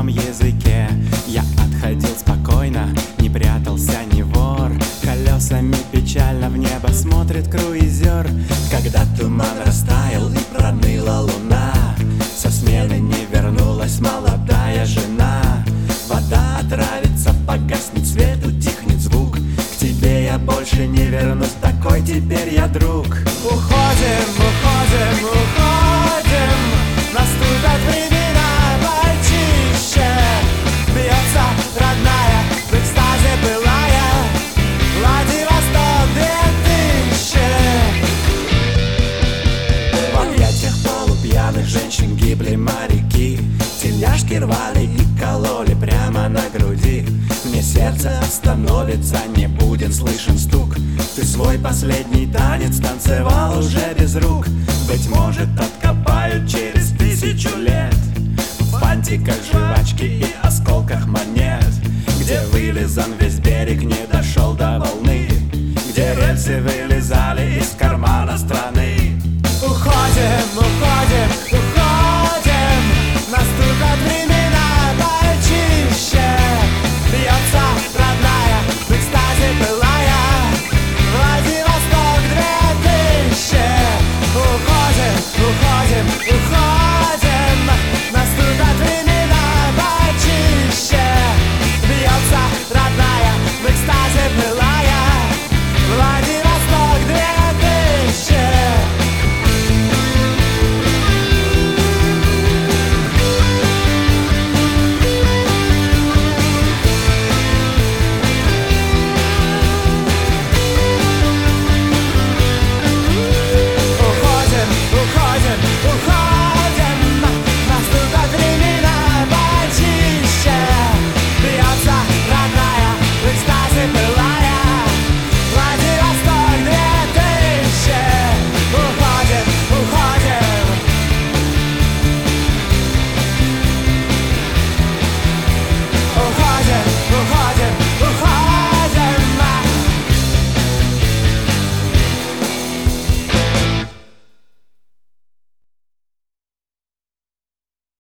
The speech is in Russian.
языке. Я отходил спокойно, не прятался, не вор. Колесами печально в небо смотрит круизер. Когда туман растаял и проныла луна, со смены не вернулась молодая жена. Вода отравится, погаснет свет, утихнет звук. К тебе я больше не вернусь, такой теперь я друг. Уходим, уходим, уходим, наступят времена почище. Бьется родная, в экстазе былая, Владивосток 2000. В объятиях полупьяных женщин гибли моряки. Тельняшки рвали и кололи прямо на груди. Мне сердце остановится, не будет слышен стук. Ты свой последний танец танцевал уже без рук. Быть может, откопают через 1000 лет в фантиках жвачки и осколках монет, где вылизан весь берег, не дошел до волны, где рельсы